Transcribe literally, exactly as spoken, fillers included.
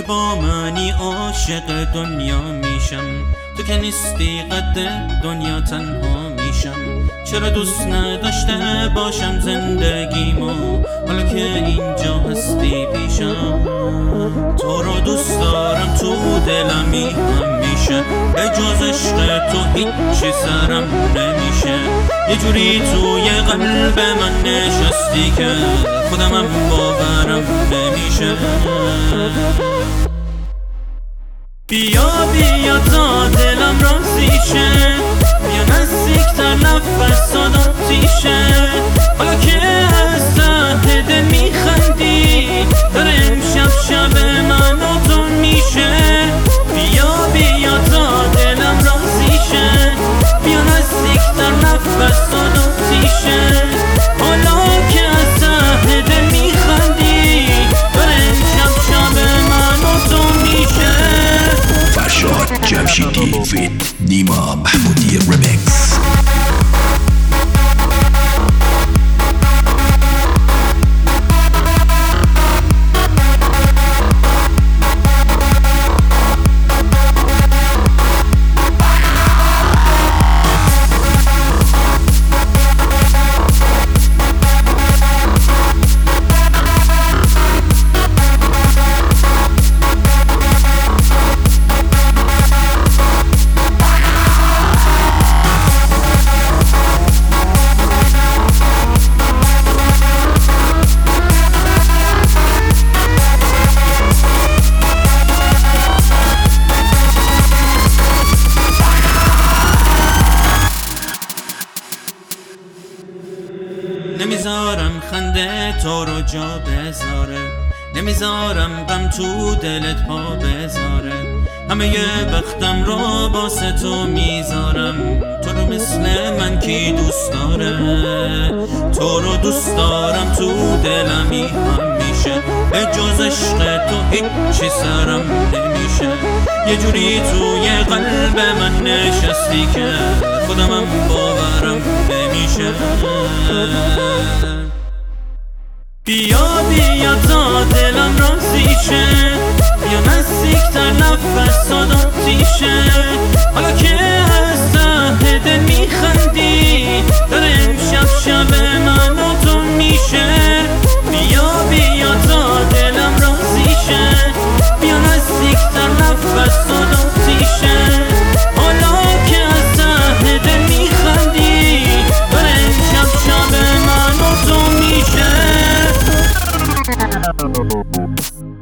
با منی عاشق دنیا میشم، تو که نیستی قد دنیا تنها میشم. چرا دوست نداشته باشم زندگیمو حالا که اینجا هستی پیشم؟ تو رو دوست دارم تو دلمی همیشه، به جز عشق تو هیچی سرم نمیشه. یه جوری توی قلب من نشستی که خودمم باورم نمیشه. بیا بیا تا دلم راضی شه، بیا نزدیکتر نفس آتیشه. حالا که از ته دل میخندی داره امشب شب من و تو میشه. بیا بیا تا دلم راضی شه، بیا نزدیکتر نفس آتیشه. حالا که از ته دل میخندی داره امشب شب من و تو میشه. فرشاد جمشیدی فیت نیما محمودی ریمیکس. نمیذارم خنده تو رو جا بذاره، نمیذارم غم تو دلت پا بذاره. همه ی وقتم رو باسه تو میذارم، تو رو مثل من کی دوست داره؟ تو رو دوست دارم تو دلمی همیشه، به جز عشق تو هیچی سرم نمیشه. یه جوری توی قلب من نشستی که خودمم باورم نمیشه. بیا بیا تا دلم راضی شه، بیا نزدیکتر نفس آتیشه. حالا که از ته دل میخندی داره امشب شب من و تو میشه. بیا بیا تا دلم راضی شه، بیا نزدیکتر نفس آتیشه. حالا که از ته دل میخندی داره امشب شب من و تو میشه.